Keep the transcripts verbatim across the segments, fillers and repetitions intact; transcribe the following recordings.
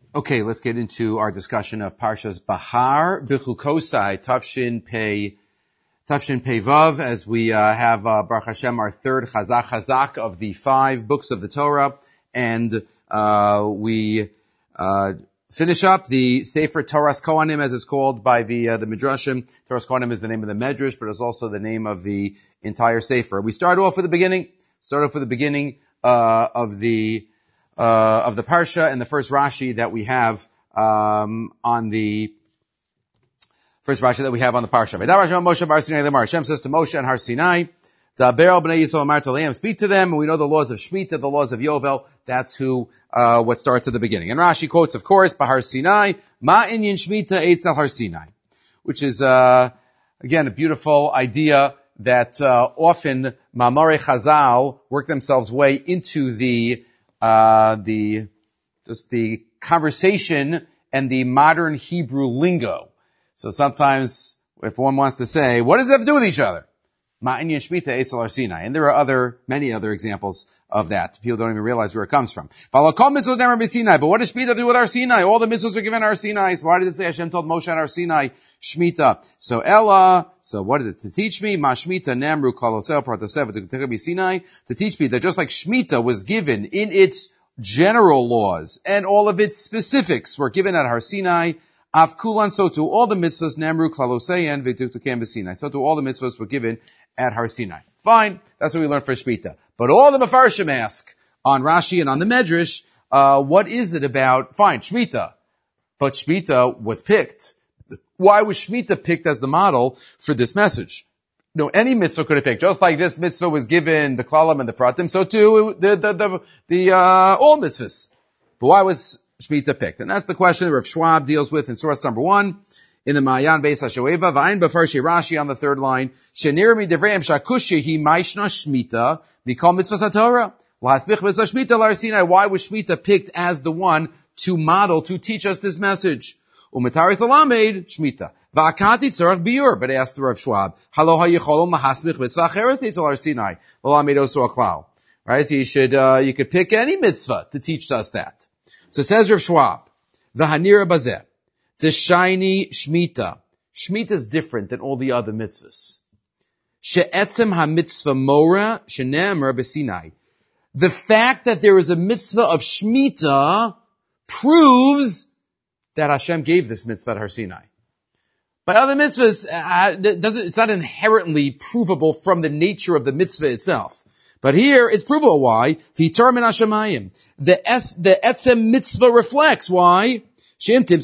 Okay, let's get into our discussion of Parshas Bahar, B'chukosai, Tafshin Pei, Tafshin Pei Vav, as we uh, have, uh, Baruch Hashem, our third Chazak Chazak of the five books of the Torah, and uh, we uh, finish up the Sefer Toras Kohanim, as it's called by the uh, the Midrashim. Toras Kohanim is the name of the Medrash, but it's also the name of the entire Sefer. We start off with the beginning, start off with the beginning uh, of the Uh, of the Parsha and the first Rashi that we have um, on the first Rashi that we have on the Parsha. Hashem says to Moshe and Har Sinai, speak to them. We know the laws of Shemitah, the laws of Yovel. That's who uh, what starts at the beginning. And Rashi quotes, of course, Bahar Sinai, Ma inyan Shemitah eitzel Har Sinai, which is uh, again a beautiful idea that uh, often Ma'amorei Chazal work themselves way into the Uh, the, just the conversation and the modern Hebrew lingo. So sometimes, if one wants to say, what does that have to do with each other? Ma'inyan Shemitah eitzel Har Sinai. And there are other, many other examples of that. People don't even realize where it comes from. But what does Shemitah have to do with Har Sinai? All the mitzvahs are given Har Sinai. So why did it say Hashem told Moshe and Har Sinai, Shemitah? So Ella, so what is it? To teach me, Ma Shemitah Nemru Kalosel Partasev to Sinai, to teach me that just like Shemitah was given in its general laws and all of its specifics were given at Har Sinai, Av Kulan, so to all the mitzvahs Nemru Kaloseyan V'tuktukem B'Sinai. So to all the mitzvahs were given at Har Sinai. Fine, that's what we learned for Shemitah. But all the Mefarshim ask on Rashi and on the Medrash, uh, what is it about? Fine, Shemitah, but Shemitah was picked. Why was Shemitah picked as the model for this message? No, any mitzvah could have picked. Just like this mitzvah was given the klalim and the pratim, so too the the the, the uh, all mitzvahs. But why was Shemitah picked? And that's the question that Rav Schwab deals with in source number one. In the Mayan Beis HaShoeva, V'ayin B'farshi Rashi on the third line, Shenir mi devreim shakushi hi maishna Shemitah mikol mitzvahs haTorah. L'hasbich mitzvah Shemitah l'Har Sinai. Why was Shemitah picked as the one to model, to teach us this message? U'metarith alamed Shemitah. V'akati tzarach biur. But asked the Rav Schwab, Halo ha'yicholom l'hasbich mitzvah acheres eitzel Har Sinai. L'lamed osu aklal. Right? So you should, uh, you could pick any mitzvah to teach us that. So it says Rav Schwab, V'hanira bazeh. The shiny Shemitah. Shemitah is different than all the other mitzvahs. She'etzem ha-mitzvah mora she'ne'emer b'Sinai. The fact that there is a mitzvah of Shemitah proves that Hashem gave this mitzvah at Har Sinai. By other mitzvahs, uh, doesn't, it's not inherently provable from the nature of the mitzvah itself. But here, it's provable. Why? V'yitar min hashamayim. The es, the etzem mitzvah reflects. Why? If the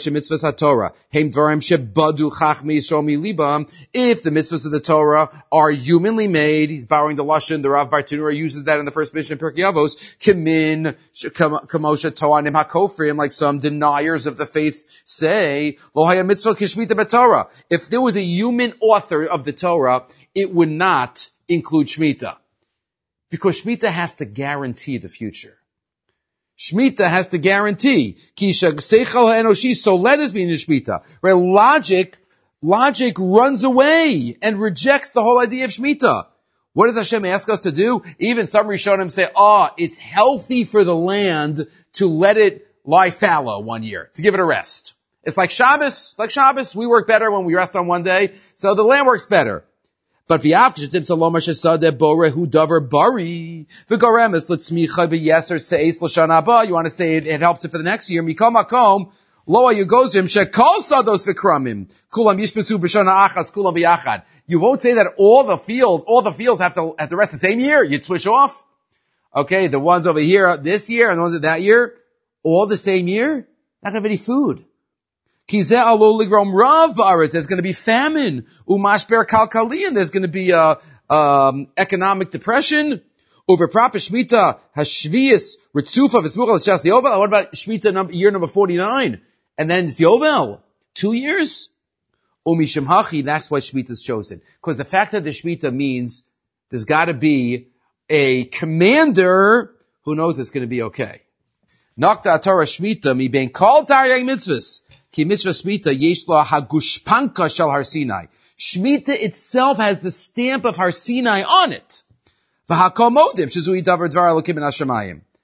mitzvahs of the Torah are humanly made, he's borrowing the Lashon, the Rav Bartenura uses that in the first mission of Pirkei Avos, Kimin, Kamosha Toanim HaKofrim, like some deniers of the faith say, Lohaya mitzvah kishmita b'Torah. If there was a human author of the Torah, it would not include Shemitah. Because Shemitah has to guarantee the future. Shemitah has to guarantee. So let us be in the Shemitah. Where logic, logic runs away and rejects the whole idea of Shemitah. What does Hashem ask us to do? Even some Rishonim say, oh, it's healthy for the land to let it lie fallow one year, to give it a rest. It's like Shabbos, it's like Shabbos. We work better when we rest on one day, so the land works better. But v'yavkishtim saloma shesadeh borehu davar bari v'garemes l'tzmicha b'yeser seis l'shana haba. You want to say it, it helps it for the next year. Mikol makom lo hayugozim shekol sados v'kramim kulam yishpesu b'shana achas kulam b'yachad. You won't say that all the fields, all the fields have to have to rest the same year. You'd switch off. Okay, the ones over here this year and the ones of that year, all the same year. Not gonna have any food. There's going to be famine. Umashber kalkali, and there's going to be a um, economic depression. Over proper Shemitah hashvius ritzufa v'smucha l'shas Yovel. What about Shemitah number, year number forty-nine? And then Yovel, two years. Umishim hachi, that's why Shemitah is chosen. Because the fact that the Shemitah means there's got to be a commander who knows it's going to be okay. Nakta Torah Shemitah mi ben kol taryag mitzvahs. Ki mitzvah Shemitah yesh lo hagushpanka shel Har Sinai. Shemitah itself has the stamp of Har Sinai on it. V'hakol modim shezui davar dvar elokim min hashamayim.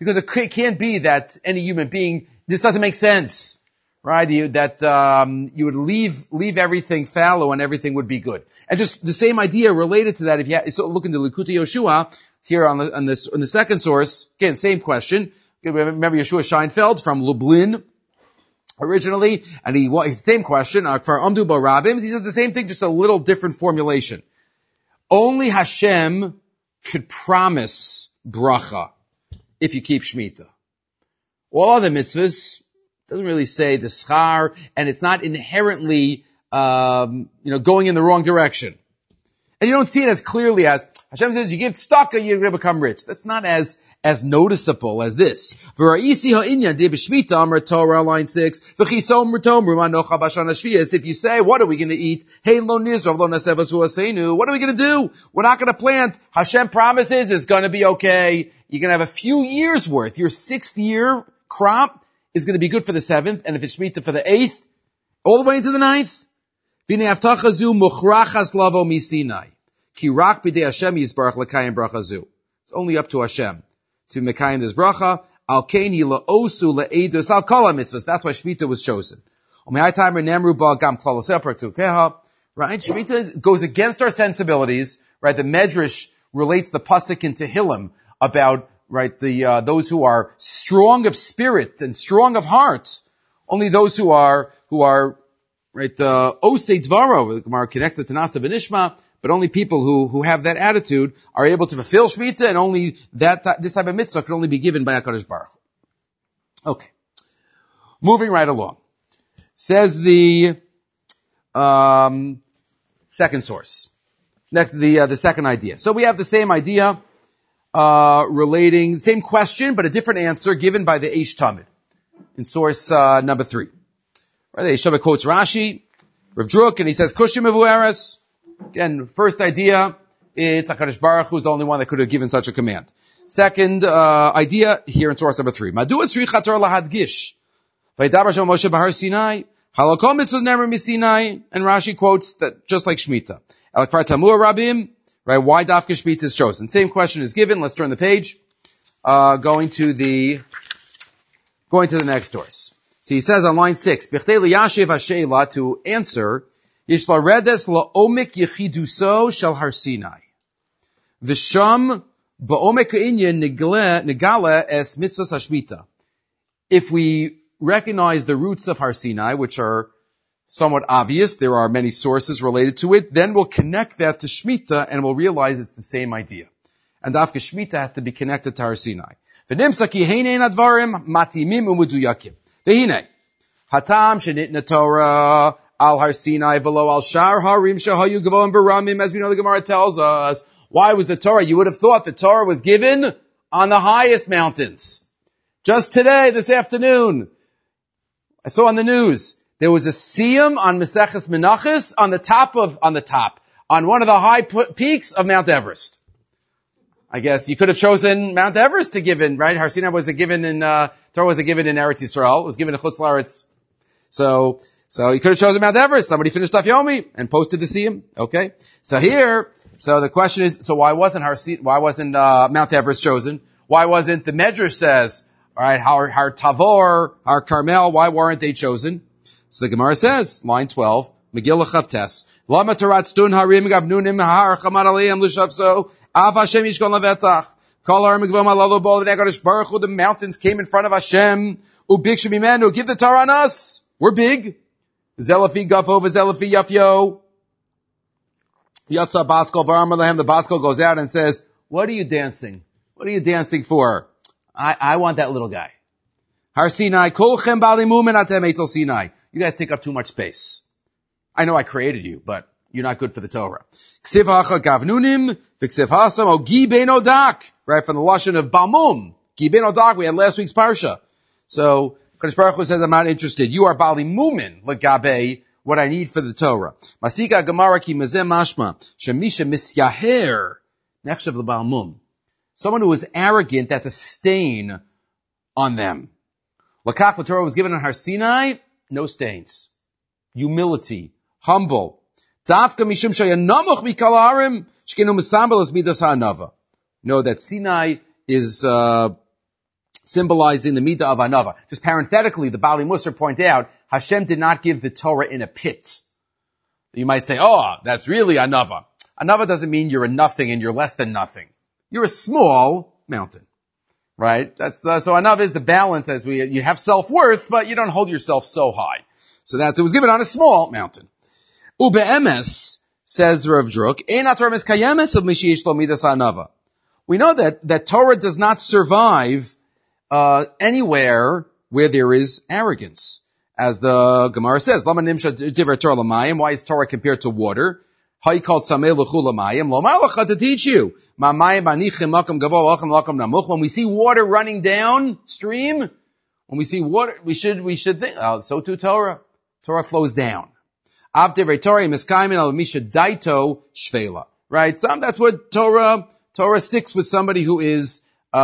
Because it can't be that any human being, this doesn't make sense, right? You, that, um, you would leave, leave everything fallow and everything would be good. And just the same idea related to that, if you ha- so look into Likutei Yoshua, here on the, on this, on the second source, again, same question. Remember Yeshua Scheinfeld from Lublin originally, and he, well, same question, uh, for Amdu Barabim, he said the same thing, just a little different formulation. Only Hashem could promise bracha if you keep Shemitah. All other mitzvahs doesn't really say the schar, and it's not inherently, um, you know, going in the wrong direction. And you don't see it as clearly as Hashem says, you give tzedakah, you're going to become rich. That's not as, as noticeable as this. Torah, line six. If you say, what are we going to eat? What are we going to do? We're not going to plant. Hashem promises it's going to be okay. You're going to have a few years worth. Your sixth year crop is going to be good for the seventh, and if it's Shemitah for the eighth, all the way into the ninth. It's only up to Hashem to mekayim this bracha. Al kain hi la'osu la'edus al kol mitzvahs. That's why Shemitah was chosen. Right? Shemitah goes against our sensibilities. Right? The Medrash relates the pasuk in Tehillim about right the uh, those who are strong of spirit and strong of heart. Only those who are who are right uh, osei dvaro. The Gemara connects the Tanasa v'nishma. But only people who, who have that attitude are able to fulfill Shemitah, and only that, this type of mitzvah can only be given by HaKadosh Baruch Hu. Okay. Moving right along. Says the, um, second source. Next, the, uh, the second idea. So we have the same idea, uh, relating, same question, but a different answer given by the Eish Tamid. In source, uh, number three. Right, the Eish Tamid quotes Rashi, Rav Druk, and he says, Kushim Evueres. Again, first idea, it's HaKadosh Baruch Hu is the only one that could have given such a command. Second uh, idea, here in source number three. Madu tzricha Torah lahadgish. Vaydaber Shem Moshe Bahar Sinai. Halakol mitzvahs never misinai. And Rashi quotes that just like Shemitah. Alakfar Tamur Rabim. Right, why Dafka Shemitah is chosen. Same question is given. Let's turn the page. Uh, going to the, going to the next source. So he says on line six, B'chtei liyashiv ha'sheila, to answer, Yish laredes la'omik yechiduso shel Har Sinai. V'sham ba'omek ha'inyan negale es mitzvahs hashmita. If we recognize the roots of Har Sinai, which are somewhat obvious, there are many sources related to it, then we'll connect that to Shemitah and we'll realize it's the same idea. And Dafka Shemitah has to be connected to Har Sinai. V'nimsa ki heinein advarim matimim u'meduyakim. V'hinei, hatam shenitna Torah al Har Sinai v'lo al shar harim shahayu gavoim baramim, as we know the Gemara tells us. Why was the Torah? You would have thought the Torah was given on the highest mountains. Just today, this afternoon, I saw on the news, there was a siyum on Maseches Menachos on the top of, on the top, on one of the high peaks of Mount Everest. I guess you could have chosen Mount Everest to give in, right? Har Sinai was a given in, uh, Torah was a given in Eretz Yisrael. It was given in Chutz La'aretz. So, so you could have chosen Mount Everest. Somebody finished Daf Yomi and posted the siyum. Okay. So here, so the question is, so why wasn't Har, why wasn't, uh, Mount Everest chosen? Why wasn't the Medrash says, alright, Har, Har Tavor, Har Carmel, why weren't they chosen? So the Gemara says, line twelve, Megillah Chavtes, Lama Tarat Stun Harim Gavnunim Har Chamad Aliyam L'Shavso, Av Hashem Yishkon Levetach, Kol Har Megvom Alalo Bol, the Negarish Baruch Hu, the mountains came in front of Hashem, Ubik Shemimenu, give the Torah on us, we're big, Zelafi Gafo, Zelafi Yafyo, Yatsa Baskol Varmalahem, the Baskol goes out and says, what are you dancing? What are you dancing for? I, I want that little guy. Har Sinai, Kolchem Bali Mumen Atem Eitzel Sinai. You guys take up too much space. I know I created you, but you're not good for the Torah. Ksiv hacha gavnunim, v'ksiv hasam, o gi ben odak. Right, from the lashon of Balmum. Gi ben odak, we had last week's parsha. So, Kadosh Baruch Hu says, I'm not interested. You are Bali Mumen, legabe, what I need for the Torah. Masika Gemara ki mezeh mashma, shemisha misyaher, next of the Balmum. Someone who is arrogant, that's a stain on them. Lakach, the Torah was given on Har Sinai, no stains. Humility. Humble. Dafka mishum shayanamuch mikal harim, shkenu misambel es midas ha'anava. Know that Sinai is, uh, symbolizing the midah of anava. Just parenthetically, the Bali Musar point out, Hashem did not give the Torah in a pit. You might say, oh, that's really anava. Anava doesn't mean you're a nothing and you're less than nothing. You're a small mountain, right? That's, uh, so anava is the balance as we, you have self-worth, but you don't hold yourself so high. So that's, it was given on a small mountain. Ube'emes, says Rav Druk, Ein Torah miskayemes of mishiyish lo midas anava. We know that, that Torah does not survive, uh, anywhere where there is arrogance. As the Gemara says, Lama nimsha divrei Torah l'mayim, why is Torah compared to water? How you called samei l'chu l'mayim, lo malacha to teach you. Ma mayim anichim makam gavo lachem lakam namuch. When we see water running down stream, when we see water, we should, we should think, oh, so too Torah. Torah flows down. Av divrei Torah miskaymin al misha daito shvela. Right? Some, that's what Torah, Torah sticks with somebody who is,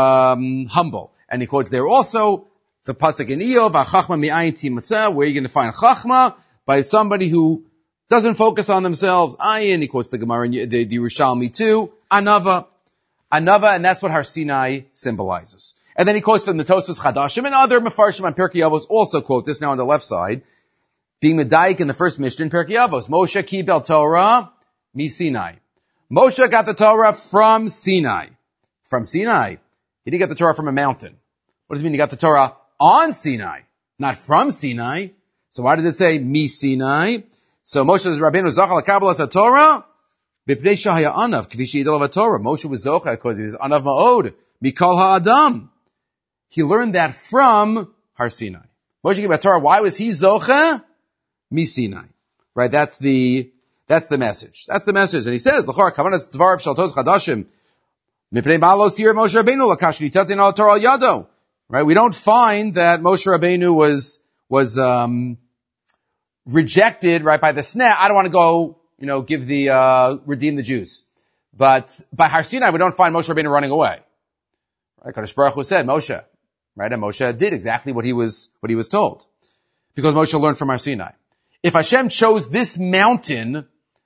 um, humble. And he quotes there also, the pasuk in Iyov, "Chachma mi'ayin timatzeh," where you're going to find chachma by somebody who doesn't focus on themselves. Ayin, he quotes the Gemara in the, the Yerushalmi too. Anava, anava, and that's what Har Sinai symbolizes. And then he quotes from the Tosfos Chadashim and other Mefarshim on Pirkei Avos also quote this now on the left side, being medayik in the first Mishnah in Pirkei Avos. Moshe kibel Torah mi Sinai. Moshe got the Torah from Sinai. From Sinai. He didn't get the Torah from a mountain. What does it mean he got the Torah on Sinai, not from Sinai? So why does it say mi Sinai? So Moshe is Rabbeinu Zachal HaKabbalas HaTorah, b'pnei shahaya anav, k'vi she'idol of HaTorah. Moshe was Zocha because he was anav ma'od, mikol ha'adam. He learned that from Har Sinai. Moshe gave a Torah, why was he Zocha? Mi Sinai. Right, that's the, that's the message. That's the message. And he says, l'chor, kavanas dvarav shaltos chadashim, mipnei ba'alo sir Moshe Rabbeinu, l'kash nitatin al Torah al yado. Right? We don't find that Moshe Rabbeinu was, was, um, rejected, right, by the sneh. I don't want to go, you know, give the, uh, redeem the Jews. But by Har Sinai, we don't find Moshe Rabbeinu running away. Right? Kadosh Baruch Hu said, Moshe. Right? And Moshe did exactly what he was, what he was told. Because Moshe learned from Har Sinai. If Hashem chose this mountain,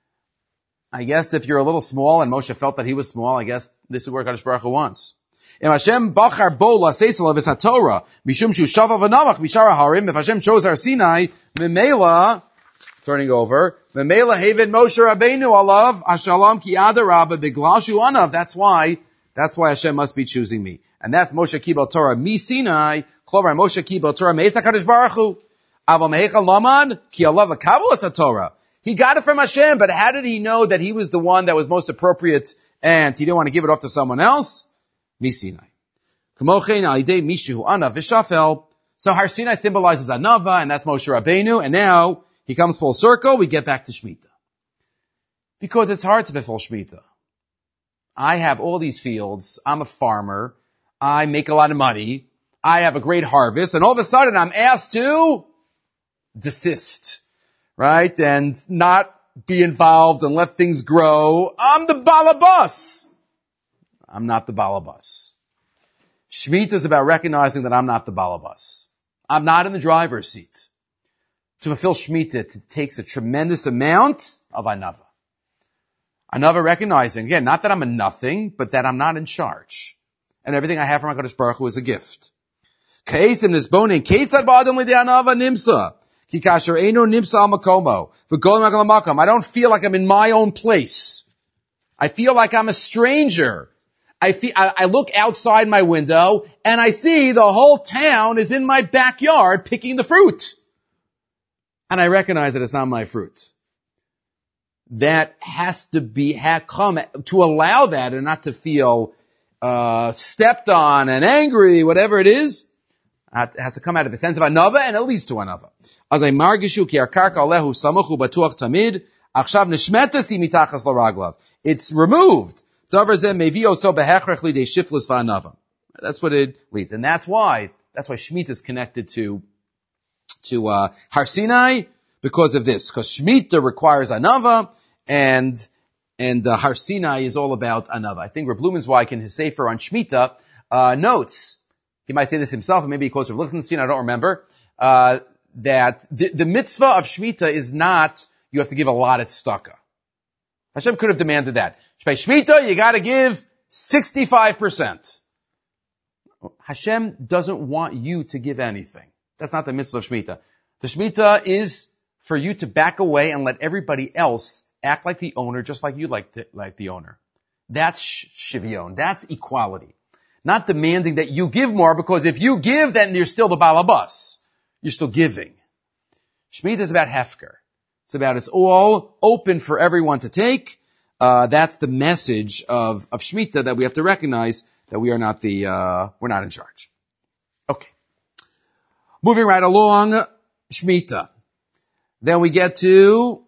I guess if you're a little small and Moshe felt that he was small, I guess this is where Kadosh Baruch Hu wants. If Hashem bachar bo la'seisel of his haTorah, mishum shu shava v'namach mishara harim, if Hashem chose Har Sinai, memela, turning over, memela haven Moshe Rabbeinu alav, ashalam ki adarabba biglashu anav, that's why, that's why Hashem must be choosing me. And that's Moshe kibel Torah mi Sinai, klovar Moshe kibel Torah me'ez HaKadosh Baruch Hu, aval mehechal laman, ki alav l'kabbalas HaTorah. He got it from Hashem, but how did he know that he was the one that was most appropriate and he didn't want to give it off to someone else? Mi Sinai. So Har Sinai symbolizes Anava, and that's Moshe Rabbeinu, and now he comes full circle, we get back to Shemitah. Because it's hard to fulfill Shemitah. I have all these fields, I'm a farmer, I make a lot of money, I have a great harvest, and all of a sudden I'm asked to desist, right? And not be involved and let things grow. I'm the balabas. I'm not the balabas. Shemitah is about recognizing that I'm not the balabas. I'm not in the driver's seat. To fulfill Shemitah, it takes a tremendous amount of anava. Anava recognizing, again, not that I'm a nothing, but that I'm not in charge. And everything I have from HaKadosh Baruch Hu is a gift. Ka'esim nisbonin, keitzad ba'adam l'dei anava nimsa. Ki kasher eino nimsa al makomo. V'golim akal makam. I don't feel like I'm in my own place. I feel like I'm a stranger. I feel, I, I look outside my window and I see the whole town is in my backyard picking the fruit. And I recognize that it's not my fruit. That has to be, had come to allow that and not to feel, uh, stepped on and angry, whatever it is. It has to come out of a sense of anava, and it leads to anava. As I margishu ki akarka alehu samuchu batuach tamid, achshav nishmetasi mitachas laraglav. It's removed. That's what it leads. And that's why, that's why Shemitah is connected to, to, uh, Har Sinai, because of this. Because Shemitah requires anava, and, and, uh, Har Sinai is all about anava. I think Reb Blumenzweig in his Sefer on Shemitah, uh, notes, he might say this himself, and maybe he quotes Rav Lichtenstein, I don't remember, uh, that the, the mitzvah of Shemitah is not, you have to give a lot at tzedakah. Hashem could have demanded that. By Shemitah, you gotta give sixty-five percent. Hashem doesn't want you to give anything. That's not the mitzvah of Shemitah. The Shemitah is for you to back away and let everybody else act like the owner, just like you like to, like the owner. That's shivyon. That's equality. Not demanding that you give more, because if you give, then you're still the balabas. You're still giving. Shemitah is about hefker. It's about it's all open for everyone to take. Uh, that's the message of, of Shemitah, that we have to recognize that we are not the, uh, we're not in charge. Okay. Moving right along, Shemitah. Then we get to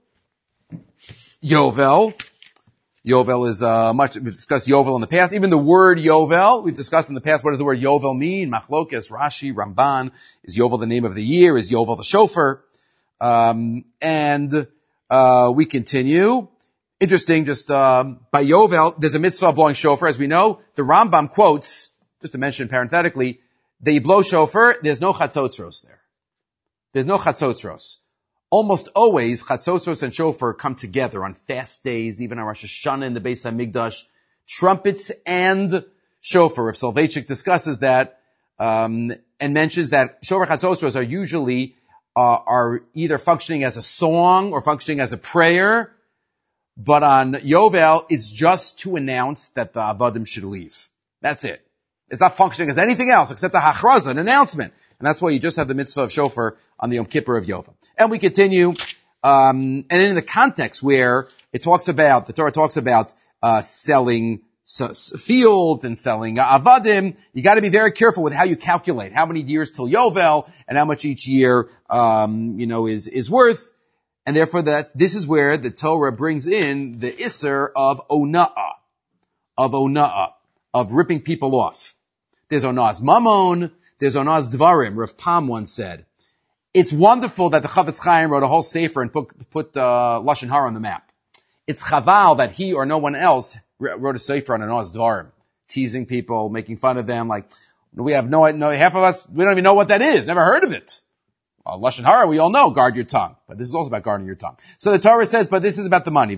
Yovel. Yovel is, uh, much, we've discussed Yovel in the past. Even the word Yovel, we've discussed in the past, what does the word Yovel mean? Machlokes, Rashi, Ramban. Is Yovel the name of the year? Is Yovel the shofar? Um, and, uh, we continue. Interesting, just, um, by Yovel, there's a mitzvah of blowing shofar. As we know, the Rambam quotes, just to mention parenthetically, they blow shofar, there's no chatzotzros there. There's no chatzotzros. Almost always, chatzotzros and shofar come together on fast days, even on Rosh Hashanah in the Beis HaMikdash. Trumpets and shofar. If Soloveitchik discusses that, um, and mentions that shofar chatzotzros are usually, uh, are either functioning as a song or functioning as a prayer. But on Yovel, it's just to announce that the Avadim should leave. That's it. It's not functioning as anything else except a hachraza, an announcement. And that's why you just have the mitzvah of shofar on the Yom Kippur of Yovel. And we continue, um, and in the context where it talks about, the Torah talks about, uh, selling s- fields and selling uh, Avadim, you gotta be very careful with how you calculate how many years till Yovel and how much each year, um, you know, is, is worth. And therefore that, this is where the Torah brings in the Isser of Ona'ah, of Ona'ah, of ripping people off. There's Ona'ah's Mamon, there's Ona'ah's Dvarim. Rav Pam once said, it's wonderful that the Chavetz Chaim wrote a whole sefer and put, put, uh, Lashon Hara on the map. It's chaval that he or no one else wrote a sefer on Ona'ah's Dvarim, teasing people, making fun of them, like, we have no, no, half of us, we don't even know what that is, never heard of it. Well, Lashon Hara, we all know, guard your tongue. But this is also about guarding your tongue. So the Torah says, but this is about the money.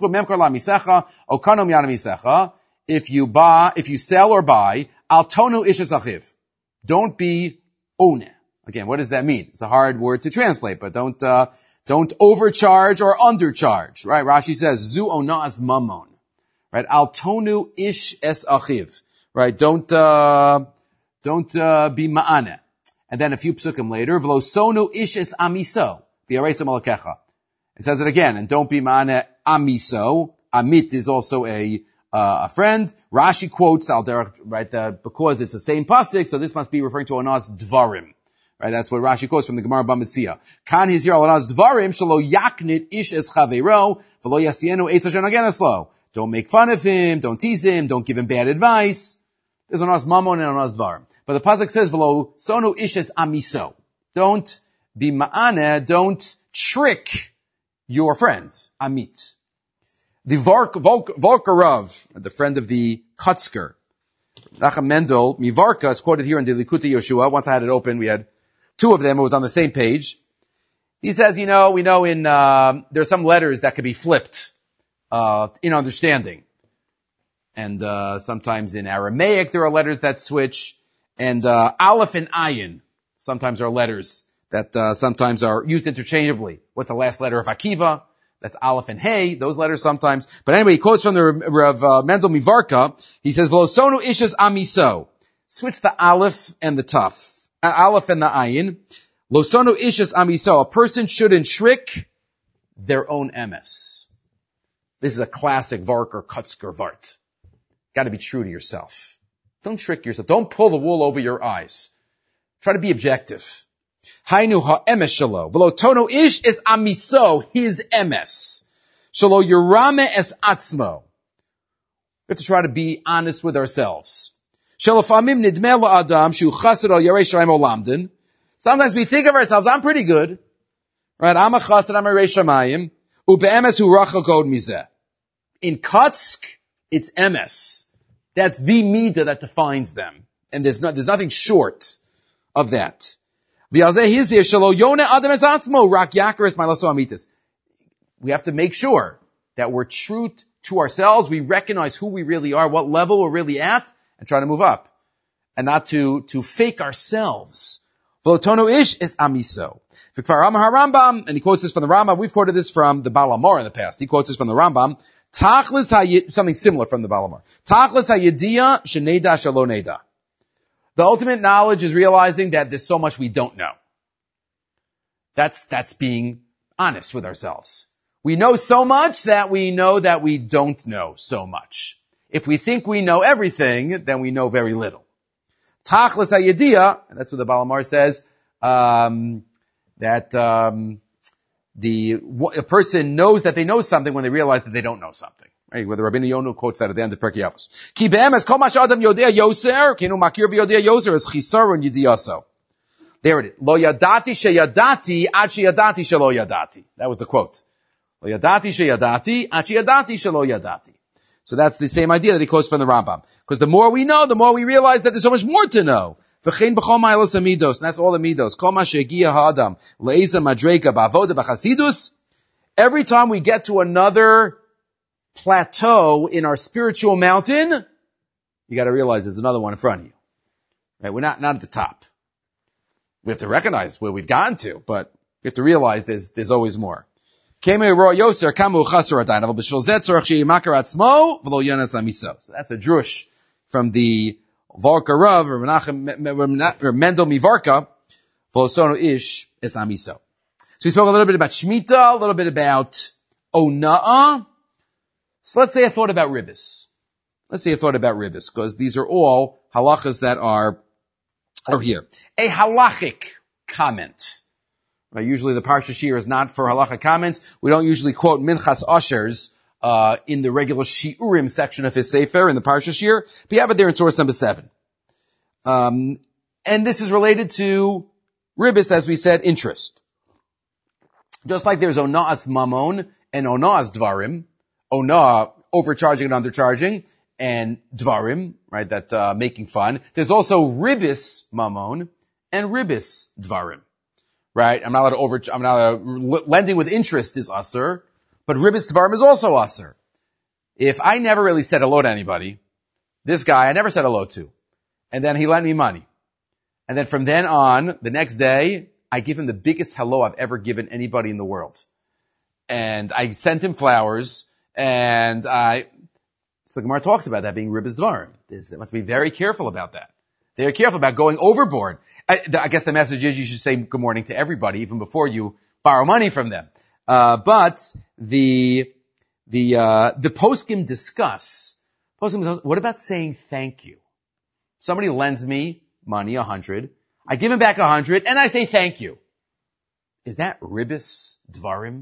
If you buy, if you sell or buy, al tonu ishes achiv. Don't be one. Again, what does that mean? It's a hard word to translate, but don't, uh, don't overcharge or undercharge, right? Rashi says, zu ona'as mamon. Right? Al tonu ish es achiv. Right? Don't, uh, don't, uh, be ma'ane. And then a few psukim later, v'lo sonu ish es amiso. V'yareisa malakecha. It says it again, and don't be ma'ane amiso. Amit is also a, Uh, a friend. Rashi quotes Al Derech, right, uh, because it's the same pasuk, so this must be referring to Ona'ah's Dvarim. Right, that's what Rashi quotes from the Gemara Bamitzia. Kan hizir al Ona'ah's Dvarim, shelo yaknit ish es chaveiro, v'lo yasienu eitz asher nogen eslo. Don't make fun of him, don't tease him, don't give him bad advice. There's Ona'ah's Mamon and Ona'ah's Dvarim. But the pasuk says, v'lo sonu ish es amiso. Don't be ma'ane, don't trick your friend, Amit. The Volk, Volk, Volkarov, the friend of the Kutzker, Nachum Mendel, Mivarka, is quoted here in the Likutei Yoshua. Once I had it open, we had two of them. It was on the same page. He says, you know, we know in, uh, there are some letters that could be flipped, uh, in understanding. And, uh, sometimes in Aramaic there are letters that switch. And, uh, Aleph and Ayin sometimes are letters that, uh, sometimes are used interchangeably. What's the last letter of Akiva? That's Aleph and Hey, those letters sometimes. But anyway, he quotes from the Rav uh, Mendel Mivarka. He says, V'losonu ishas amiso. Switch the Aleph and the Taf. Uh, Aleph and the Ayin. Losonu ishas amiso. A person shouldn't trick their own emes. This is a classic Varker Kutzker Vart. Gotta be true to yourself. Don't trick yourself. Don't pull the wool over your eyes. Try to be objective. Hainu ha'emes shalo. V'lo tono ish es amiso, his emes. Shalo yerame es atzmo. We have to try to be honest with ourselves. Shalafamim nidme la'adam shu chassid al yarei shamayim olamdin. Sometimes we think of ourselves, I'm pretty good. Right? I'm a chassid, I'm a yarei shamayim. Ube'emes hu rachel kod mizeh. In Kutsk, it's emes. That's the midah that defines them. And there's no, there's nothing short of that. We have to make sure that we're true to ourselves. We recognize who we really are, what level we're really at, and try to move up. and not to, to fake ourselves. V'lotono ish is amiso. Rambam, and he quotes this from the Rambam. We've quoted this from the Baal HaMaor in the past. He quotes this from the Rambam. Tachlis hayid, something similar from the Baal HaMaor. Tachlis hayidiyah sheneda shelo neda. The ultimate knowledge is realizing that there's so much we don't know. That's, that's being honest with ourselves. We know so much that we know that we don't know so much. If we think we know everything, then we know very little. Tachlis hayidiyah, and that's what the Baal HaMaor says, um, that um, the a person knows that they know something when they realize that they don't know something. Right? Where the Rabbeinu Yonu quotes that at the end of Perkei Avos. Ki be'emes kol ma she'adam yodea yoser, kinu makir v'yodea yoser es chisarun yidiyaso. There it is. Lo yadati sheyadati ad sheyadati shelo yadati. That was the quote. Lo yadati sheyadati ad sheyadati shelo yadati. So that's the same idea that he quotes from the Rambam. Because the more we know, the more we realize that there's so much more to know. V'chein b'chol ma'alos hamidos, and that's all the midos. Kol ma she'egia ha'adam le'eza madrega ba'avoda b'chasidus. Every time we get to another plateau in our spiritual mountain, you got to realize there's another one in front of you. Right? We're not not at the top. We have to recognize where we've gotten to, but we have to realize there's there's always more. So that's a drush from the Varka Rav, or Mendel Mivarka, Volosono Ish es Amiso. So we spoke a little bit about Shemitah, a little bit about Ona'ah. So let's say I thought about Ribbis. Let's say I thought about Ribbis, because these are all halachas that are, are here. A halachic comment. Right, usually the Parsha Shir is not for halacha comments. We don't usually quote Minchas Asher's uh in the regular Shiurim section of his Sefer in the Parsha Shir. But you have it there in source number seven. Um and this is related to Ribbis, as we said, interest. Just like there's Ona'as Mamon and Ona'as Dvarim. Ona'ah, overcharging and undercharging, and Dvarim, right, that uh making fun. There's also Ribbis Mamon and Ribbis Dvarim. Right? I'm not allowed to over, I'm not allowed, lending with interest is usur, but Ribbis Dvarim is also usur. If I never really said hello to anybody, this guy I never said hello to, and then he lent me money, and then from then on, the next day, I give him the biggest hello I've ever given anybody in the world. And I sent him flowers, and I, so the Gemara talks about that being Ribbis Dvarim. They must be very careful about that. They're careful about going overboard. I, I guess the message is you should say good morning to everybody even before you borrow money from them. Uh, but the, the, uh, the poskim discuss, poskim, what about saying thank you? Somebody lends me money, a hundred. I give him back a hundred and I say thank you. Is that Ribbis Dvarim?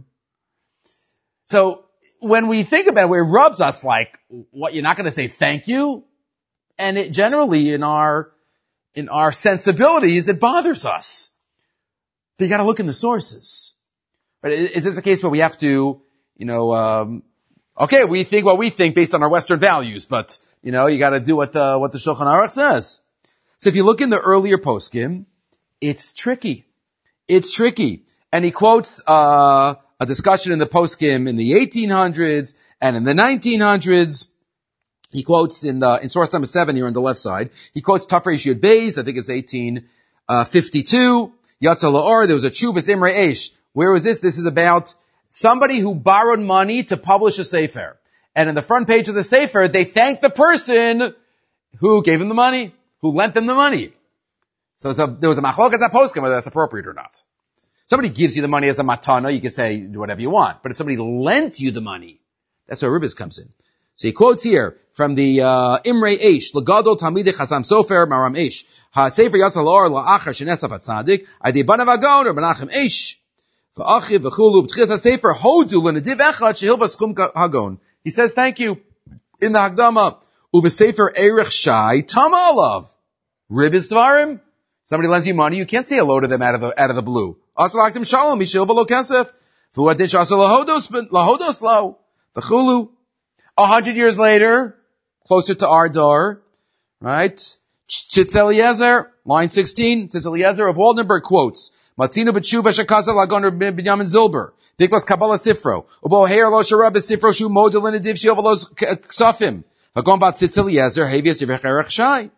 So when we think about it, it rubs us like, what, you're not going to say thank you? And it generally in our, in our sensibilities, it bothers us. But you gotta look in the sources. But is this a case where we have to, you know, um, okay, we think what we think based on our Western values, but, you know, you gotta do what the, what the Shulchan Aruch says. So if you look in the earlier poskim, it's tricky. It's tricky. And he quotes, uh, a discussion in the poskim in the eighteen hundreds and in the nineteen hundreds. He quotes in the, in source number seven here on the left side, he quotes Tafresh Yud Beis, I think it's eighteen fifty-two, Yatza La'or, there was a Chuvas Imre Eish. Where was this? This is about somebody who borrowed money to publish a Sefer. And in the front page of the Sefer, they thank the person who gave him the money, who lent them the money. So it's a, there was a machlokas at poskim whether that's appropriate or not. Somebody gives you the money as a matana, you can say do whatever you want. But if somebody lent you the money, that's where Ribbis comes in. So he quotes here from the uh, Imre Eish, L'gadol Talmidei Chasam Sofer Maram Eish, HaSefer Yatza La'or La'achar Shenesaf HaTzadik, Adei Banav Hagon or Menachem Eish, V'achiv V'chulu B'tchilas HaSefer Hodu L'nediv Echad Shehilva Schum Hagon. He says thank you in the Hagdama. Uvesefer Erech Shai Tama Alav. Ribbis Dvarim. Somebody lends you money, you can't say hello to them out of the out of the blue. Asalaktim Shalom Mishilva Lo Kesef. V'uadin Shasa Lahodos Lahodos Lo. V'chulu. A hundred years later, closer to our door, right? Tzitz Eliezer, line sixteen, Tzitz Eliezer of Waldenberg quotes, Matzino b'tshuva shekaza lagoner Binyamin Zilber, Diklas Kabbalah Sifro, Ubo Heir lo sharab b'sifro shu model in a div shiov los ksafim, Hagon bat Tzitz Eliezer, Havias Yivech Erech Shai.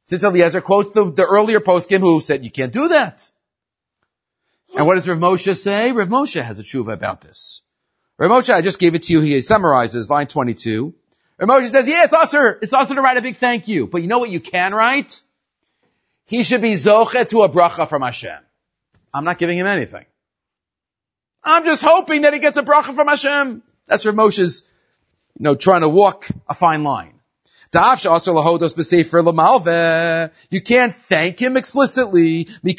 Since Eliezer quotes the, the earlier poskim who said you can't do that. And what does Rav Moshe say? Rav Moshe has a tshuva about this. Rav Moshe, I just gave it to you. He summarizes line twenty-two. Rav Moshe says, yeah, it's usher. It's usher to write a big thank you. But you know what you can write? He should be zoche to a bracha from Hashem. I'm not giving him anything. I'm just hoping that he gets a bracha from Hashem. That's Rav Moshe's, you know, trying to walk a fine line. You can't thank him explicitly. You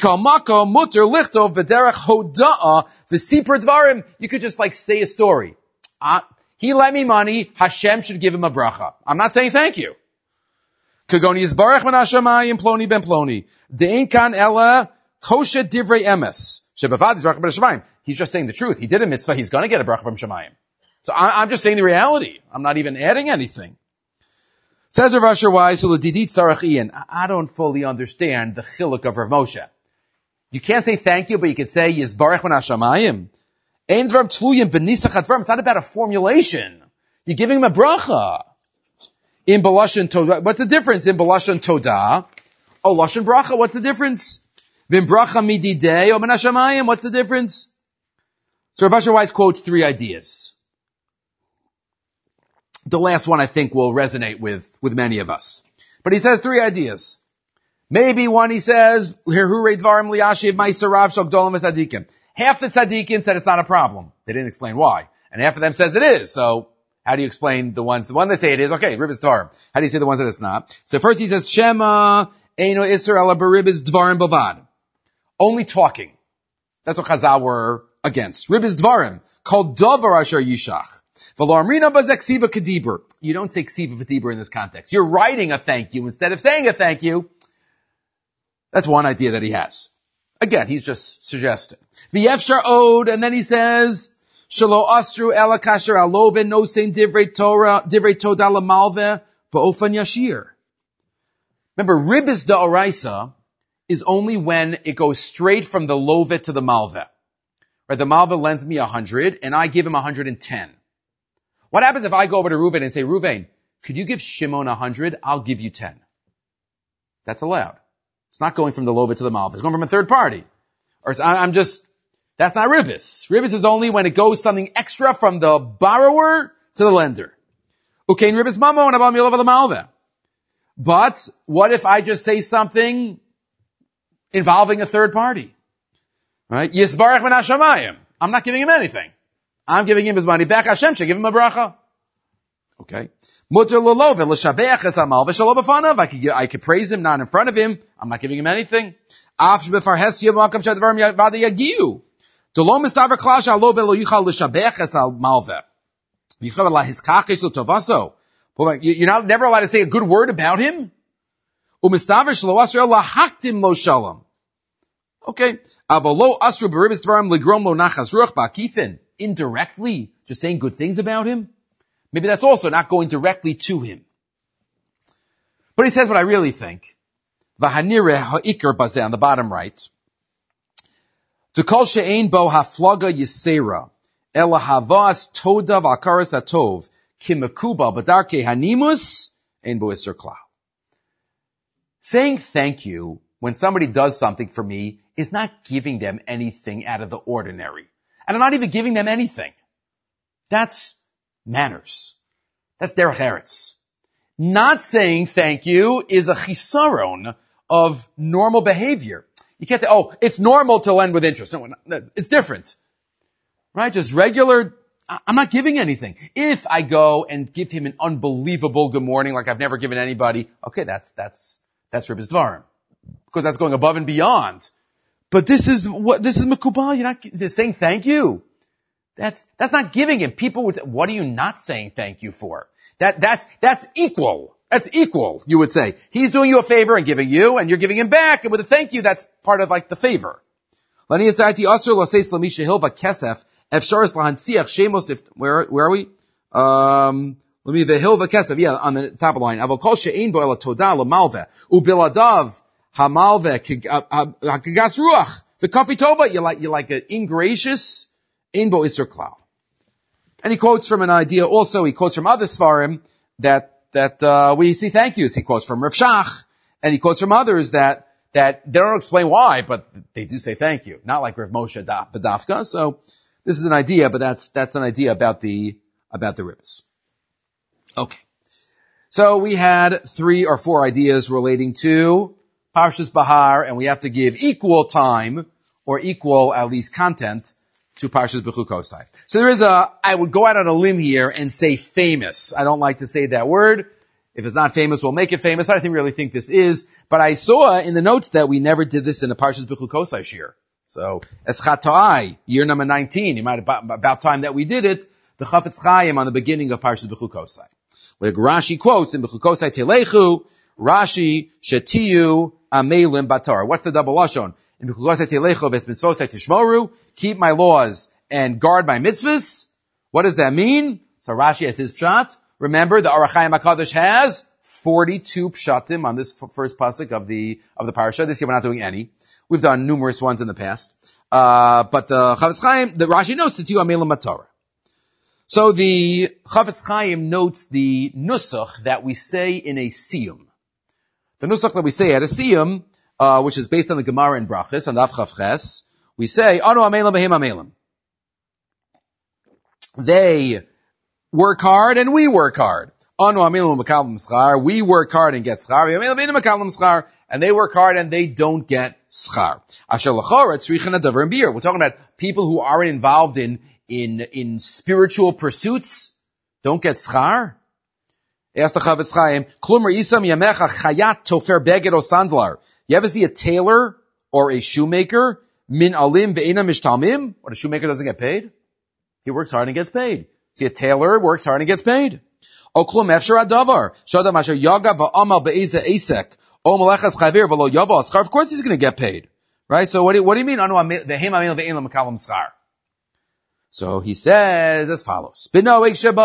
could just like say a story. Uh, he lent me money. Hashem should give him a bracha. I'm not saying thank you. Kagoni Yisbarach min hashamayim ploni ben ploni. De'in kan ela kosher divrei emes. Shebevad Yisbarach ben hashamayim. He's just saying the truth. He did a mitzvah. He's going to get a bracha from Shemayim. So I, I'm just saying the reality. I'm not even adding anything. Says Rav Asher Weiss, I don't fully understand the chiluk of Rav Moshe. You can't say thank you, but you can say Yisbarach min hashamayim. Ein dvarim tluyim b'nisach hadvarim. It's not about a formulation. You're giving him a bracha. In Balashon Todah, what's the difference? In Balashon Todah, oh, Lashon Bracha, what's the difference? Vim Bracha mididei, o min hashamayim, what's the difference? So Rav Asher Weiss quotes three ideas. The last one I think will resonate with, with many of us. But he says three ideas. Maybe one he says, Herhure dvarim liyashiv ma'aser rav shel gdolim v'tzadikim. Half the tzadikim said it's not a problem. They didn't explain why. And half of them says it is. So, how do you explain the ones, the one that say it is, okay, ribis dvarim. How do you say the ones that it's not? So first he says, Shema eino iser ala beribis dvarim bavad. Only talking. That's what Chazal were against. Ribis dvarim. Kol davar asher yishach. You don't say ksiva v'dibur in this context. You're writing a thank you instead of saying a thank you. That's one idea that he has. Again, he's just suggesting. V'yefshar od, and then he says, Shalo asru ela kasher aloven no sein divrei Torah, divrei todah lamalveh ba'ofan yashir. Remember, ribis da'oraisa is only when it goes straight from the lovet to the malveh. Right, the malveh lends me a hundred, and I give him a hundred and ten. What happens if I go over to Reuven and say, Reuven, could you give Shimon a hundred? I'll give you ten. That's allowed. It's not going from the lovet to the malveh. It's going from a third party. Or it's, I'm just, that's not ribis. Ribis is only when it goes something extra from the borrower to the lender. Ukein ribis mamo and abam yolav the malveh. But what if I just say something involving a third party? Right? Yisbarach min hashamayim. I'm not giving him anything. I'm giving him his money back. Hashem should give him a bracha. Okay. Mutter lelov l'shabeach es hamal v'shalo b'fanav. I could I could praise him, not in front of him. I'm not giving him anything. Af shebefarhes yavakam shadvarim yavada yagiu. Delo mistaver klash alo velo yichal l'shabeach es hamalveh. Yichal lahiskachish l'tovaso. You're not never allowed to say a good word about him. Umistaver shlo asr lahaktim lo shalom. Okay. Avolo asru beribis dvarim ligrom lo nachas ruach ba'kifin. Indirectly, just saying good things about him. Maybe that's also not going directly to him. But he says what I really think. V'hanireh ha'ikar bazeh on the bottom right. To kol she'ein bo haflaga yisera ela havas toda v'akaras atov kimekuba b'darkei hanimus ein bo iser klal. Saying thank you when somebody does something for me is not giving them anything out of the ordinary. And I'm not even giving them anything. That's manners. That's derech eretz. Not saying thank you is a chisaron of normal behavior. You can't say, oh, it's normal to lend with interest. No, it's different. Right? Just regular, I'm not giving anything. If I go and give him an unbelievable good morning like I've never given anybody, okay, that's, that's, that's ribis dvarim. Because that's going above and beyond. But this is what, this is mekubal. You're not saying thank you. That's, that's not giving him. People would say, what are you not saying thank you for? That, that's, that's equal. That's equal, you would say. He's doing you a favor and giving you, and you're giving him back, and with a thank you, that's part of like the favor. Where, where are we? Um, let me, vehilva kesef, yeah, on the top of the line. Avol kol she'ein bo ela todah l'malveh, ubiladav, hamalveh kagas ruach the kafi tova. You like you like an ingracious inbo iser klal. And he quotes from an idea. Also, he quotes from other svarim that that uh we see thank yous. He quotes from Rav Shach And he quotes from others that, that they don't explain why, but they do say thank you. Not like Rav Moshe Badafka. So this is an idea, but that's, that's an idea about the, about the ribbis. Okay. So we had three or four ideas relating to Parshas Bahar, and we have to give equal time, or equal, at least, content to Parshas Bechukosai. So there is a, I would go out on a limb here and say famous. I don't like to say that word. If it's not famous, we'll make it famous. I don't really think this is. But I saw in the notes that we never did this in the Parshas Bechukosai shir. So, Eschat Ta'ai, year number nineteen, it might have about time that we did it, the Chafetz Chaim on the beginning of Parshas Bechukosai. Where Rashi quotes in Bechukosai Telechu, Rashi, Shetiyu, Amelim Batar. What's the double lashon? In Bechukosai Telechu, Vesmitzvosai Tishmoru, keep my laws and guard my mitzvahs. What does that mean? So Rashi has his pshat. Remember, the Orach Chaim HaKadosh has forty-two pshatim on this f- first pasuk of the, of the parasha. This year we're not doing any. We've done numerous ones in the past. Uh, but the Chafetz Chaim, the Rashi notes the Tiyu Amelim Batar. So the Chafetz Chaim notes the nusach that we say in a siyum. The nusach that we say at a siyum, uh, which is based on the Gemara in Brachos, on the Av Chav Ches, we say, Anu Amelim Behem Amelim. They work hard and we work hard. Anu Amelim Mekalim Schar. We work hard and get schar. Amelim Behem Mekalim Schar. And they work hard and they don't get schar. Asher L'chora Tzrichin Adavar and Beer. We're talking about people who aren't involved in in in spiritual pursuits, don't get schar? Ask the Chafetz Chaim, Klumar Isam Yamecha Chayat Tofer Beged Osandlar. You ever see a tailor or a shoemaker? Min Alim Ve'ena Mishtamim? What, a shoemaker doesn't get paid? He works hard and gets paid. See, a tailor works hard and gets paid. O Klum Efshar Adavar. Shadam Asher Yaga Va'amal Be'eza Esek. O Malechas Chavir V'lo Yava Schar. Of course he's going to get paid. Right? So what do, what do you mean? Anu Ve'hem Amil Ve'ena Mekalim Schar. So he says as follows. Let's say I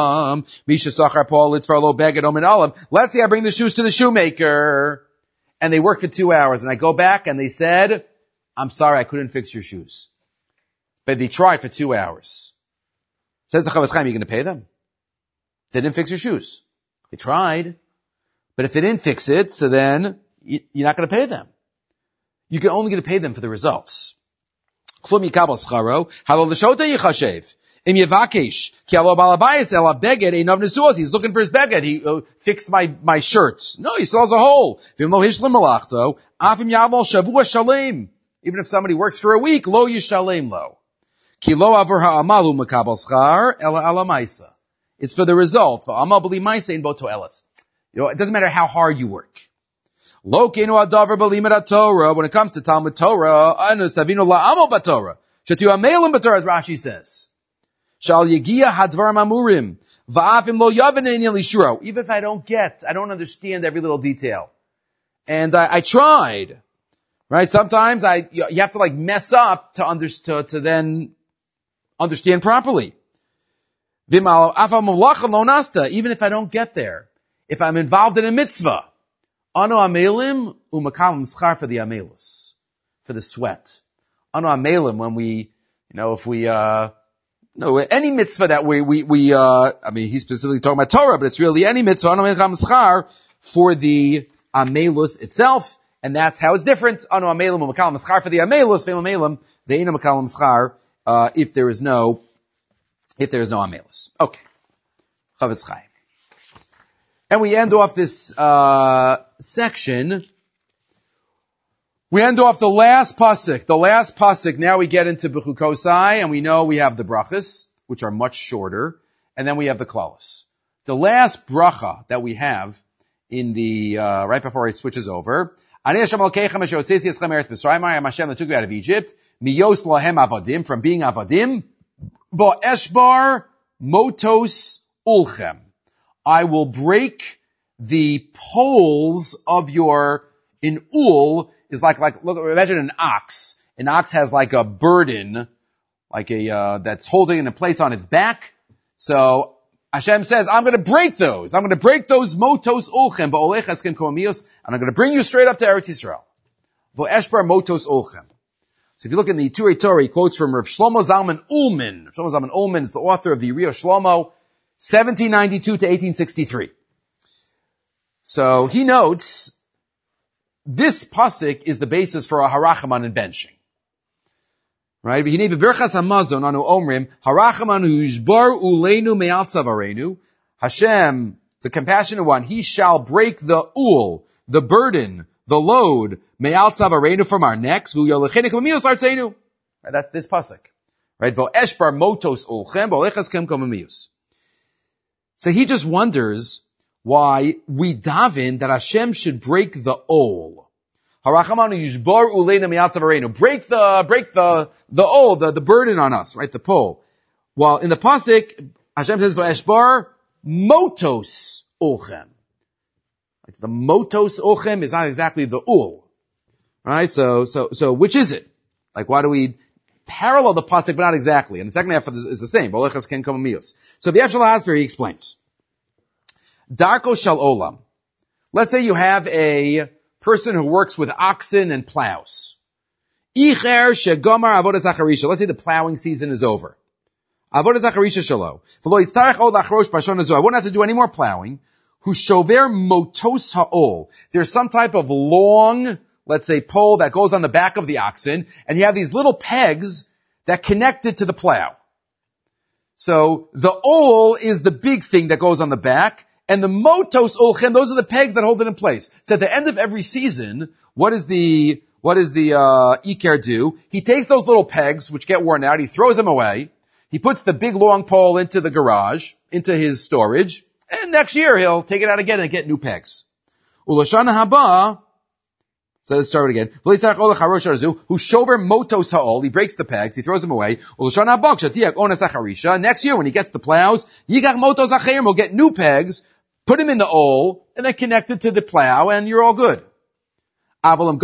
bring the shoes to the shoemaker and they work for two hours and I go back and they said, I'm sorry, I couldn't fix your shoes. But they tried for two hours. Says the Chafetz Chaim, you're going to pay them? They didn't fix your shoes. They tried. But if they didn't fix it, so then you're not going to pay them. You're only going to pay them for the results. Klum yikabel scharo, halo l'shota yichashev. Im yevakesh, ki alo balabayis ela beged einav nesuos. He's looking for his beged. He uh, fixed my, my shirts. No, he still has a hole. V'im lo hishlim malachto, afim yabal shavua shalem. Even if somebody works for a week, lo yishalem lo. Ki lo avur ha'amalu mekabel schar, ela ala maisa. It's for the result. V'amal b'li maisa in boto elas. You know, it doesn't matter how hard you work. When it comes to Talmud Torah, as Rashi says, even if I don't get, I don't understand every little detail. And I, I tried, right? Sometimes I, you have to like mess up to, under, to, to then understand properly. Even if I don't get there, if I'm involved in a mitzvah, Anu amelim umakalim schar for the amelus, for the sweat. Anu amelim, when we, you know, if we, uh, no, any mitzvah that we, we, we, uh, I mean, he's specifically talking about Torah, but it's really any mitzvah, anu amelim schar for the amelus itself, and that's how it's different. Anu amelim umakalim schar for the amelus, ve'im amelim, ve'ina makalim schar, uh, if there is no, if there is no amelus. Okay. Chafetz Chaim. And we end off this, uh, section. We end off the last pasuk. The last pasuk, now we get into Bechukosai, and we know we have the brachas, which are much shorter, and then we have the klalos. The last bracha that we have in the, uh, right before it switches over, Ani Hashem Elokeichem asher hotzeitzei eschem eretz Mitzrayim, I am Hashem that took you out of Egypt, miyos lahem avadim, from being avadim, va'eshbar motos ulchem. I will break the poles of your, in ul, is like, like, look, imagine an ox. An ox has like a burden, like a, uh, that's holding it in place on its back. So, Hashem says, I'm gonna break those. I'm gonna break those motos ulchem, ba'olech esken komios, and I'm gonna bring you straight up to Eretz Yisrael. V'eshbar motos ulchem. So if you look in the Turei Torah, he quotes from Rav Shlomo Zalman Ullman. Shlomo Zalman Ullman is the author of the Rio Shlomo, seventeen ninety-two to eighteen sixty-three. So he notes this pasuk is the basis for a harachaman and benching. Right? V'hinei b'berchas hamazon anu omrim, harachaman hushbar uleinu me'al tzavarenu. Hashem, the compassionate one, he shall break the ul, the burden, the load, me'al tzavarenu from our necks, v'yolechenu k'mamiyos l'artzeinu. Right? That's this pasuk. Right? V'eshbar motos ulchem, v'olechas kem k'mamiyos. So he just wonders why we daven that Hashem should break the ol. Harachamanu yishbar uleinu me'al tzavarenu. Break the, break the, the ol, the, the burden on us, right? The pole. While in the pasuk, Hashem says, v'eshbar motos ulchem. Like the motos ulchem is not exactly the ul. Right? So, so, so which is it? Like why do we parallel the pasuk, but not exactly? And the second half is the same. V'olechas ken komamiyos. So the Efshel Hasper, he explains. Darko shal olam. Let's say you have a person who works with oxen and plows. Icher shegomar avodas acharisha. Let's say the plowing season is over. Avodas acharisha shalo. V'lo yitzarech od achrosh b'shon hazo. I won't have to do any more plowing. Hu shover motos ha'ol. There's some type of long, let's say, pole that goes on the back of the oxen, and you have these little pegs that connect it to the plow. So the ol is the big thing that goes on the back, and the motos olchen, those are the pegs that hold it in place. So at the end of every season, what is the, what does the, uh, Iker do? He takes those little pegs, which get worn out, he throws them away, he puts the big long pole into the garage, into his storage, and next year he'll take it out again and get new pegs. Ulashana haba, so let's start again. Who shover motos ha'ol, he breaks the pegs, he throws them away. Next year when he gets the plows, yigach motos acherim will get new pegs, put him in the ol, and then connect it to the plow, and you're all good. What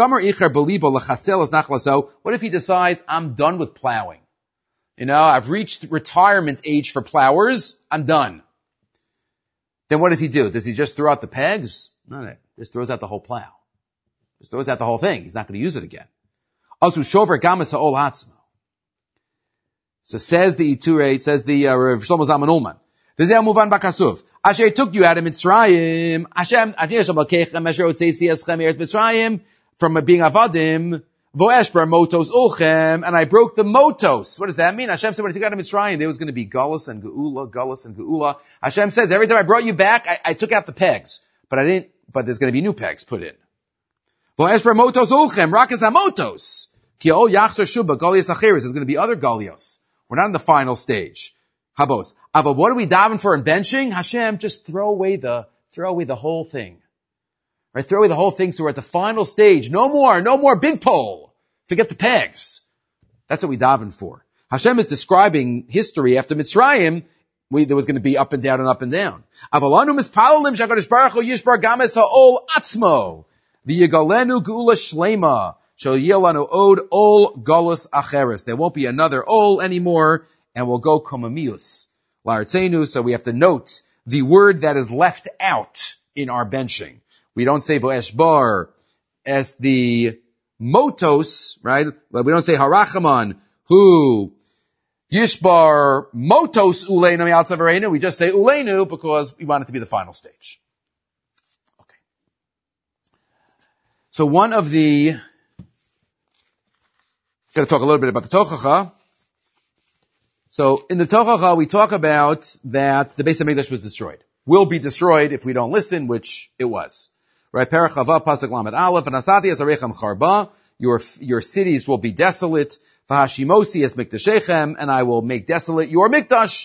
if he decides, I'm done with plowing? You know, I've reached retirement age for plowers, I'm done. Then what does he do? Does he just throw out the pegs? No, no, just throws out the whole plow. Just throws out the whole thing. He's not going to use it again. Also, shover gamas ha'ol hatzmo. So says the Iture, says the uh, Rav Shlomo Zalman Ullman. V'zeh muvan bakasuv. Asher took you out of Mitzrayim. Hashem, Ati Hashem lakechem, Asher otzesi eschem eretz Mitzrayim, from being avadim, vo'eshbar motos ulchem, and I broke the motos. What does that mean? Hashem said when I took you out of Mitzrayim, there was going to be Gullus and Geula, Gullus and Geula. Hashem says every time I brought you back, I, I took out the pegs, but I didn't. But there's going to be new pegs put in. Vo'eshbar motos ulchem, rakas hamotos. Ki ol yachzor shuba galios acheres. There's going to be other galios. We're not in the final stage. Habos. But what are we davening for in benching? Hashem, just throw away the, throw away the whole thing. Right? Throw away the whole thing so we're at the final stage. No more, no more big pole. Forget the pegs. That's what we daven for. Hashem is describing history after Mitzrayim. We, there was going to be up and down and up and down. Avalanu mispalalim shakadosh baruch hu yishbar games ha'ol atzmo. V'yigalenu geula shlema. Shel yelanu od ol galus acheres. There won't be another ol anymore, and we'll go komamius la'artzenu. So we have to note the word that is left out in our benching. We don't say vo'eshbar as the motos, right? But we don't say harachaman who yishbar motos uleinu me'al tzavarenu. We just say uleinu because we want it to be the final stage. Okay. So one of the Going to talk a little bit about the Tochacha. So in the Tochacha, we talk about that the Beis HaMikdash was destroyed. Will be destroyed if we don't listen, which it was. Right? Perach Chava, Pasuk Lamed Aleph, and Asati es Arechem Charba, your, your cities will be desolate. V'hashimosi es Mikdashechem, and I will make desolate your Mikdash.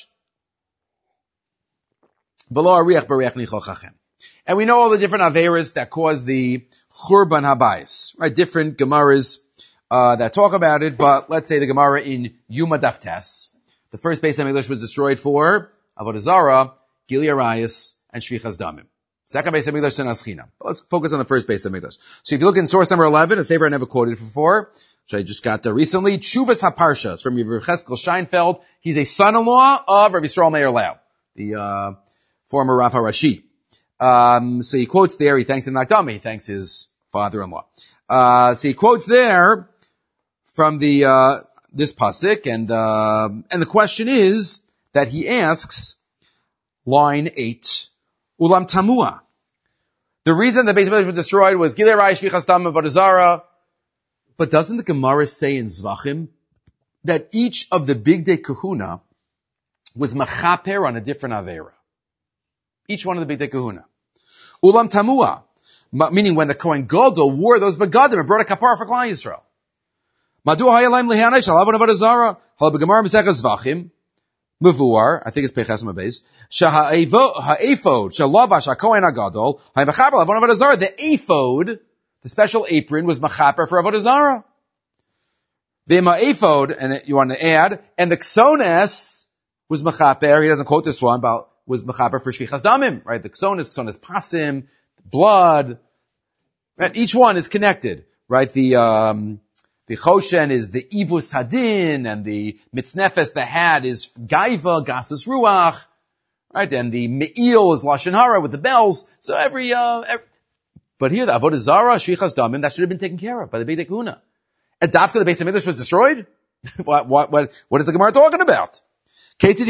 V'lo Ariach B'Ariach Nichochachem. And we know all the different Averas that cause the Churban Habayis. Right? Different Gemaras Uh, that talk about it, but let's say the Gemara in Yuma Daf Tes, the first Beis HaMikdash was destroyed for Avodah Zarah, Gili Arayis, and Shvichas Damim. Second Beis HaMikdash, Senas Chinam. Let's focus on the first Beis HaMikdash. So if you look in source number eleven, a sefer I never quoted before, which I just got there recently, Tshuvas HaParshas from Rav Cheskel Scheinfeld. He's a son-in-law of Rav Yisrael Meir Lau, the uh, former Rav HaRashi. Um, so he quotes there, he thanks the Nakdama, he thanks his father-in-law. Uh, so he quotes there from the, uh, this pasuk, and, uh, and the question is that he asks, line eight, Ulam Tamua. The reason the Beis HaMikdash was destroyed was Gilei Rai Shvichas Dam Avodah Zarah. But doesn't the Gemara say in Zvachim that each of the Bigdei Kahuna was machaper on a different avera? Each one of the Bigdei Kahuna. Ulam Tamua, meaning when the Kohen Gadol wore those begadim and brought a kapara for Klal Yisrael. Madu hayalaim lihanay shalavon avodah zara hal begemara mesechas Zvachim mevuar. I think it's Peches Mabez. Shaha ha'ephod shalavash haKohen Hagadol haymachaper lavon avodah zara. The ephod, the special apron, was machaper for avodah zara. V'ema ephod, and you want to add, and the ksones was machaper. He doesn't quote this one, but was mechaper for shvichas damim, right? The ksones, ksones pasim, blood, right? Each one is connected, right? The, um, the choshen is the ivus hadin, and the mitznefes, the had, is gaiva, gasus ruach, right? And the me'il is lashon hara with the bells. So every, uh, every but here the avodah zara, shvichas damim, that should have been taken care of by the Beit Kahuna. And Dafka, the Beis HaMikdash, was destroyed? what, what, what, what is the Gemara talking about? How is it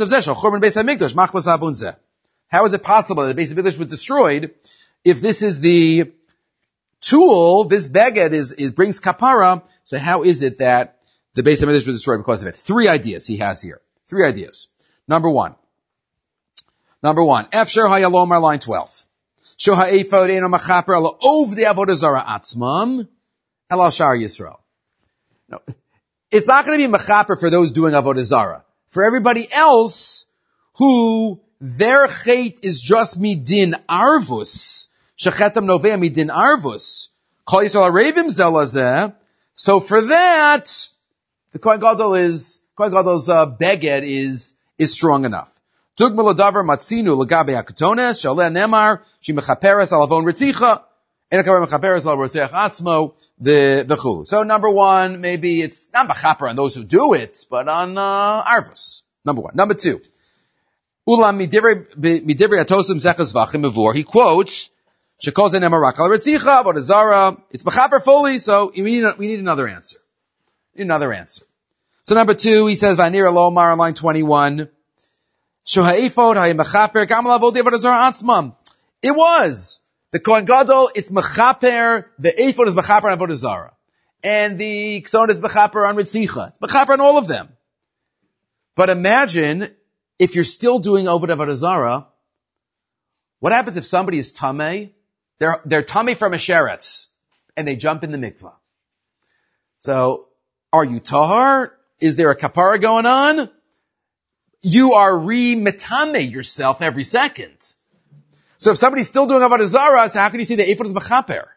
possible that the Beis HaMikdash was destroyed if this is the tool, this beged is, is, brings kapara, so how is it that the Beis HaMikdash was destroyed because of it? Three ideas he has here. Three ideas. Number one. Number one. Efsher hayalomar, line twelve. Sho ha'efod eno machaper ala ov de avodah zara atzmam elal shar Yisrael. No. It's not going to be machaper for those doing avodah zara. For everybody else who their chait is just midin arvus, shechetam novea midin arvus, kol Yisrael arevim zelazeh. So for that, the Kohen Gadol is Kohen Gadol's uh, beged is is strong enough. Tugma ladavar matzinu legabe hakatones shaleh nemar shemechaperes alavon ritzicha enakaber mechaperes al rotzeach atzmo the the chulu. So number one, maybe it's not machaper on those who do it, but on uh, arvus. Number one. Number two. Ulam midivrei atosim zechas vachim mevor. He quotes shekol ze nemar rak al ritzicha avodah zara. It's machaper fully, so we need we need another answer. We need another answer. So number two, he says v'anir lomar on line twenty-one. Shoha'efod ha'yemachaper gam lavod avodah zara atzmam. It was. The Kohen Gadol, it's mechaper, the ephod is mechaper on avodah zara. And the kson is mechaper on ritzicha. It's mechaper on all of them. But imagine, if you're still doing avodah zara, what happens if somebody is tamei? They're, they're tamei from a sheretz, and they jump in the mikvah. So, are you tahar? Is there a kapara going on? You are re-metame yourself every second. So if somebody's still doing avodah zara, so how can you say the ephod is mechaper?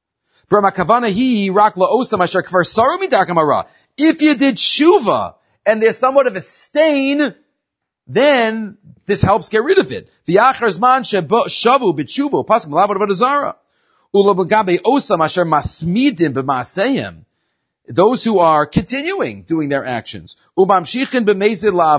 If you did tshuva and there's somewhat of a stain, then this helps get rid of it. Those who are continuing doing their actions, and they're continuing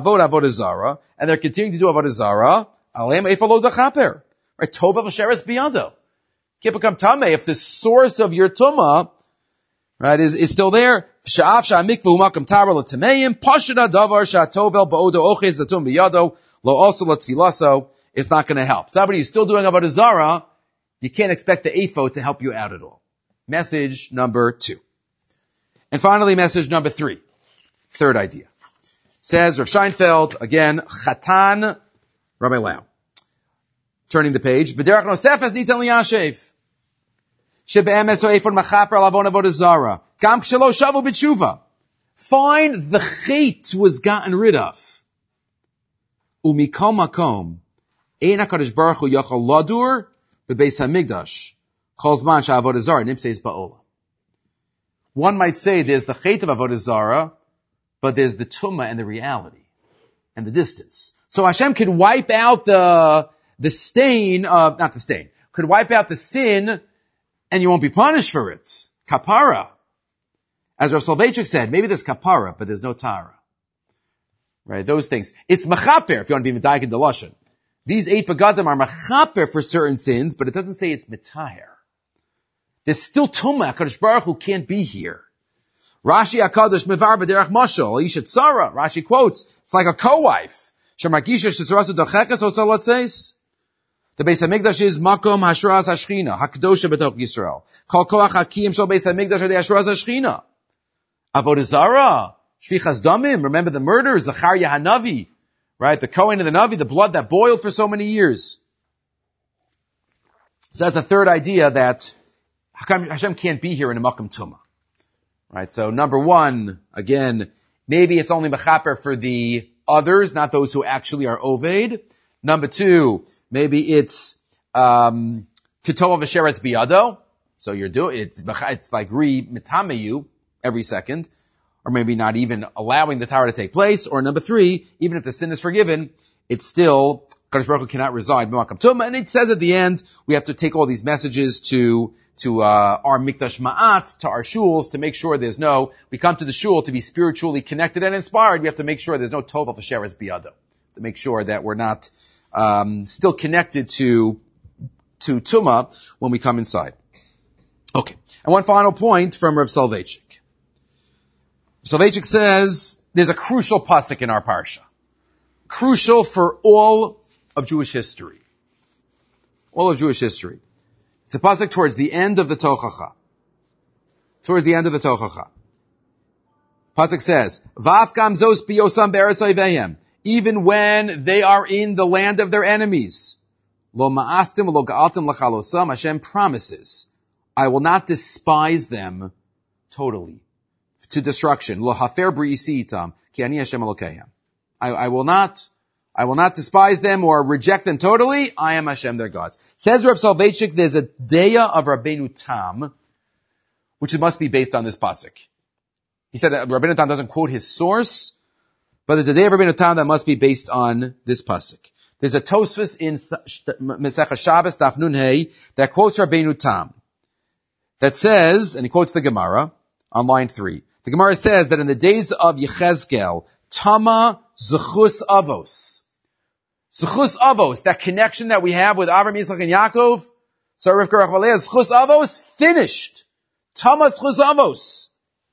to do avodah zara, right? Tov sheretz biyado. Can't become tamei if the source of your tumah, right, is, is still there. Sha'af sha'amikvah u'makam tara l'tameim, pashana davar sha'tovel ba'odo ochez zatum biyado, lo also l'tfilaso. It's not going to help. Somebody who's still doing avodah zara, you can't expect the ephod to help you out at all. Message number two. And finally, message number three. Third idea. Says Rav Scheinfeld, again, Chatan, Rabbi Lau. Turning the page. B'derech nosefes nitan liyashev. Shebe'emes o ephod machaper alavon avodah zara. Gam k'shelo shavu b'tshuva. Find the chait was gotten rid of. U'mikom makom. Ein HaKadosh Baruch Hu yachal ladur b'beis hamikdash. Kol zman sha'avodah zara nimseis ba'olam. One might say there's the chait of avodah zara, but there's the tumah and the reality and the distance. So Hashem could wipe out the the stain of, not the stain, could wipe out the sin and you won't be punished for it. Kapara. As Rav Soloveitchik said, maybe there's kapara, but there's no tara. Right? Those things. It's mechaper, if you want to be medayik in the lashon. These eight begadim are mechaper for certain sins, but it doesn't say it's mitaher. There's still tumah. HaKadosh Baruch Hu can't be here. Rashi HaKadosh mevar b'derech mashal. Isha tzara. Rashi quotes, it's like a co-wife. Shemargisha shetzarasu dochekas osalatzes. The Beis HaMikdash is Makom Hashras HaShechina, HaKadosha B'tok Yisrael. Kol Koach HaKiyim Shel Beis HaMikdash are the Hashras HaShechina. Avodah Zarah, Shvichas Damim, remember the murder, Zachariah HaNavi, right? The Kohen and the Navi, the blood that boiled for so many years. So that's the third idea, that Hashem can't be here in a Makom Tumah. Right? So number one, again, maybe it's only Mechaper for the others, not those who actually are Oved. Number two, maybe it's, um, Ketova V'Sheretz Biyado. So you're doing, it's, it's like re-mitameyu every second. Or maybe not even allowing the Torah to take place. Or number three, even if the sin is forgiven, it's still, Kadosh Baruch Hu cannot reside in Makom Tumah. And it says at the end, we have to take all these messages to, to, uh, our Mikdash Ma'at, to our shuls, to make sure there's no, we come to the shul to be spiritually connected and inspired. We have to make sure there's no Tova V'Sheretz Biyado. To make sure that we're not, um, still connected to, to Tumah when we come inside. Okay. And one final point from Rav Soloveitchik. Soloveitchik says there's a crucial pasuk in our parsha. Crucial for all of Jewish history. All of Jewish history. It's a pasuk towards the end of the Tochacha. Towards the end of the Tochacha. Pasuk says, Va'afkam zos biyosam be'eretz oivehem. Even when they are in the land of their enemies. Lo ma'astim lo ga'altim l'chalosam. Hashem promises, I will not despise them totally to destruction. Lo hafer b'isi itam, ki ani Hashem Elokehem. I, I will not, I will not despise them or reject them totally. I am Hashem, their gods. Says Rav Soloveitchik, there's a deya of Rabbeinu Tam, which must be based on this pasuk. He said that Rabbeinu Tam doesn't quote his source, but there's a deya of Rabbeinu Tam that must be based on this pasuk. There's a Tosfos in Masechah Shabbos Daf Nun Hey that quotes Rabbeinu Tam, that says, and he quotes the Gemara on line three. The Gemara says that in the days of Yechezkel, Tama Zechus Avos. Zechus Avos, that connection that we have with Avram, Yitzchak, and Yaakov, so Rivka Rachvaleh, Zechus Avos, finished. Tama Zechus Avos.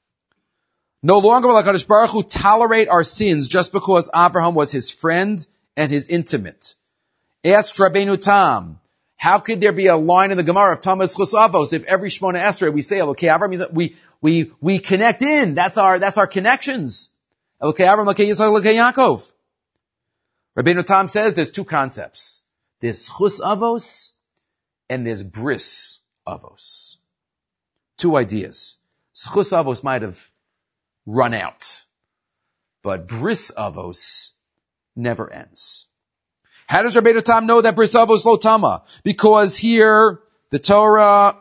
No longer will HaKadosh Baruch Hu tolerate our sins just because Abraham was his friend and his intimate. Asked Rabbeinu Tam, how could there be a line in the Gemara of Tama Zechus Avos if every Shmona Esrei we say, okay, Abraham, we, we, we connect in. That's our, that's our connections. Elokei Avram, Elokei Yitzchak, Elokei Yaakov. Rabbeinu Tam says there's two concepts. There's Chus Avos and there's Bris Avos. Two ideas. Chus Avos might have run out, but Bris Avos never ends. How does Rabbeinu Tam know that Bris Avos lo tama? Because here the Torah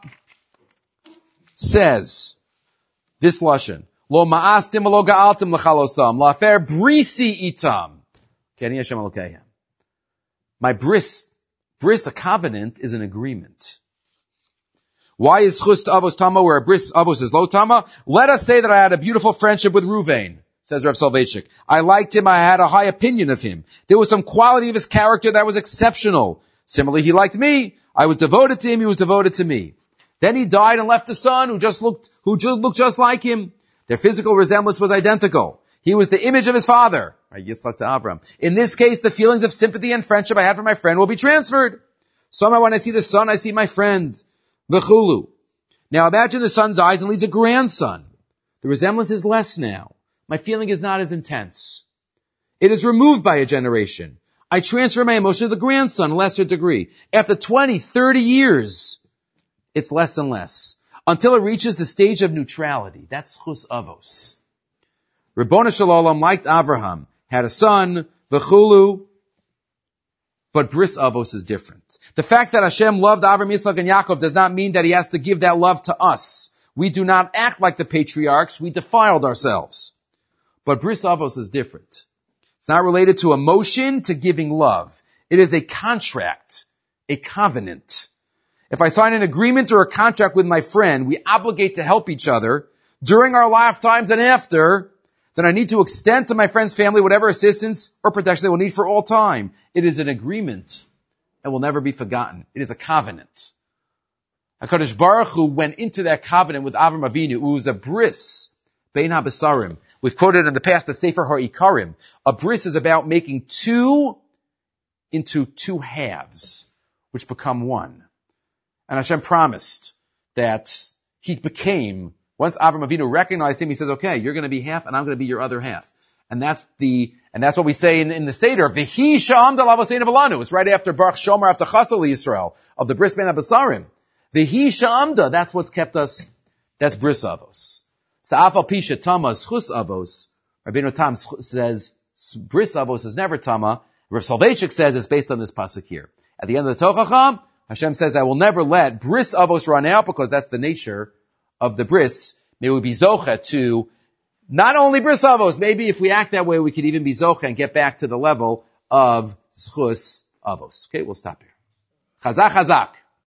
says this lashon: Lo ma'astim lo ga'altim l'chalosam la'afer brisi itam. K'ani Hashem Elokehem. My bris, bris, a covenant, is an agreement. Why is chus avos tama where a bris avos is lo tama? Let us say that I had a beautiful friendship with Ruvain, says Rav Soloveitchik. I liked him. I had a high opinion of him. There was some quality of his character that was exceptional. Similarly, he liked me. I was devoted to him. He was devoted to me. Then he died and left a son who just looked, who just looked just like him. Their physical resemblance was identical. He was the image of his father. Right, Yitzchak to Avram. In this case, the feelings of sympathy and friendship I had for my friend will be transferred. Somehow when I see the son, I see my friend. V'chulu. Now imagine the son dies and leaves a grandson. The resemblance is less now. My feeling is not as intense. It is removed by a generation. I transfer my emotion to the grandson, lesser degree. After twenty, thirty years, it's less and less. Until it reaches the stage of neutrality. That's chus avos. Ribono shel olam liked Avraham, had a son, v'chulu, but bris avos is different. The fact that Hashem loved Avram, Yitzchak, and Yaakov does not mean that He has to give that love to us. We do not act like the patriarchs. We defiled ourselves. But bris avos is different. It's not related to emotion, to giving love. It is a contract, a covenant. If I sign an agreement or a contract with my friend, we obligate to help each other during our lifetimes and after, then I need to extend to my friend's family whatever assistance or protection they will need for all time. It is an agreement and will never be forgotten. It is a covenant. HaKadosh Baruch Hu went into that covenant with Avram Avinu. It was a bris, bein habesarim. We've quoted in the past the Sefer HaIkarim. A bris is about making two into two halves. which become one. And Hashem promised that he became, once Avram Avinu recognized him, he says, okay, you're going to be half and I'm going to be your other half. And that's the, and that's what we say in, in the Seder, V'hi sha'amda l'avoseinu v'lanu. It's right after Baruch Shomer after Chasal Yisrael of the Bris Ben HaBasarim. V'hi sha'amda, that's what's kept us, that's Bris Avos. Sa'afal pisha tama schus avos. Rabbeinu Tam says, Bris Avos is never tama. Rav Soloveitchik says it's based on this pasuk here. At the end of the Tochacha, Hashem says, I will never let Bris Avos run out because that's the nature of the Bris. May we be zocha to not only Bris Avos, maybe if we act that way, we could even be zocha and get back to the level of Schus Avos. Okay, we'll stop here. Chazak, chazak.